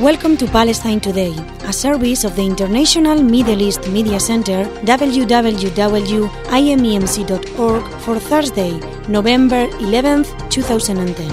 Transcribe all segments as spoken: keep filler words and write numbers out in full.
Welcome to Palestine Today, a service of the International Middle East Media Center, w w w dot i m e m c dot org, for Thursday, November eleventh, two thousand ten.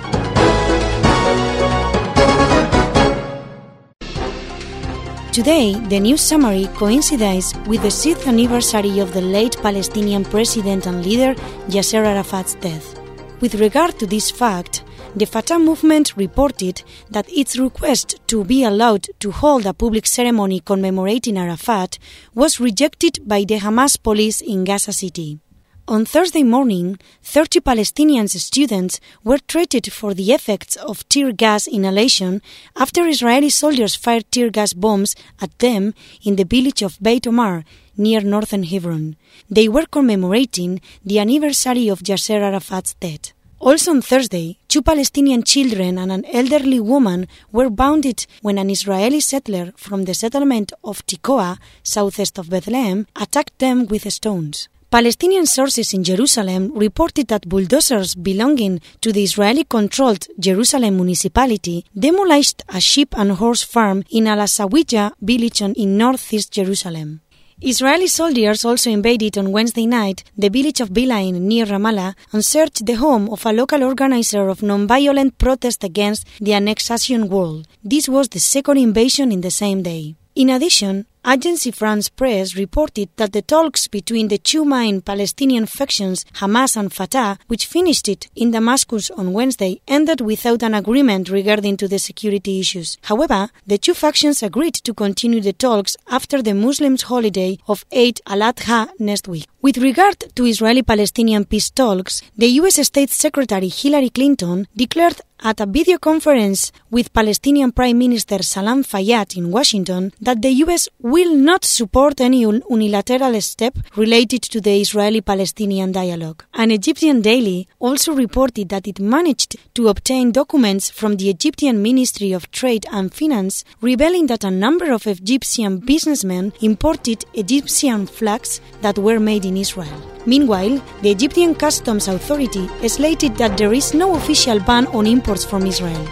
Today, the news summary coincides with the sixth anniversary of the late Palestinian president and leader Yasser Arafat's death. With regard to this fact, the Fatah movement reported that its request to be allowed to hold a public ceremony commemorating Arafat was rejected by the Hamas police in Gaza City. On Thursday morning, thirty Palestinian students were treated for the effects of tear gas inhalation after Israeli soldiers fired tear gas bombs at them in the village of Beit Omar, near northern Hebron. They were commemorating the anniversary of Yasser Arafat's death. Also on Thursday, two Palestinian children and an elderly woman were wounded when an Israeli settler from the settlement of Tekoa, southeast of Bethlehem, attacked them with stones. Palestinian sources in Jerusalem reported that bulldozers belonging to the Israeli-controlled Jerusalem municipality demolished a sheep and horse farm in Al-Asawija village in northeast Jerusalem. Israeli soldiers also invaded on Wednesday night the village of Bilain near Ramallah and searched the home of a local organizer of non-violent protest against the annexation wall. This was the second invasion in the same day. In addition, Agency France Presse reported that the talks between the two main Palestinian factions, Hamas and Fatah, which finished it in Damascus on Wednesday, ended without an agreement regarding to the security issues. However, the two factions agreed to continue the talks after the Muslims' holiday of Eid al-Adha next week. With regard to Israeli-Palestinian peace talks, the U S State Secretary Hillary Clinton declared at a video conference with Palestinian Prime Minister Salam Fayyad in Washington that the U S will not support any unilateral step related to the Israeli-Palestinian dialogue. An Egyptian daily also reported that it managed to obtain documents from the Egyptian Ministry of Trade and Finance revealing that a number of Egyptian businessmen imported Egyptian flags that were made in Israel. Meanwhile, the Egyptian Customs Authority stated that there is no official ban on imports from Israel.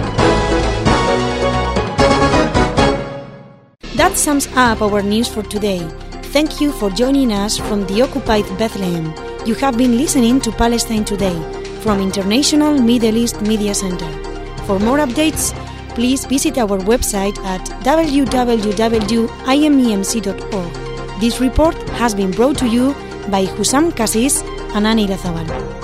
That sums up our news for today. Thank you for joining us from the occupied Bethlehem. You have been listening to Palestine Today from International Middle East Media Center. For more updates, please visit our website at w w w dot i m e m c dot org. This report has been brought to you by Hussam Cassis and Annie Lazabal.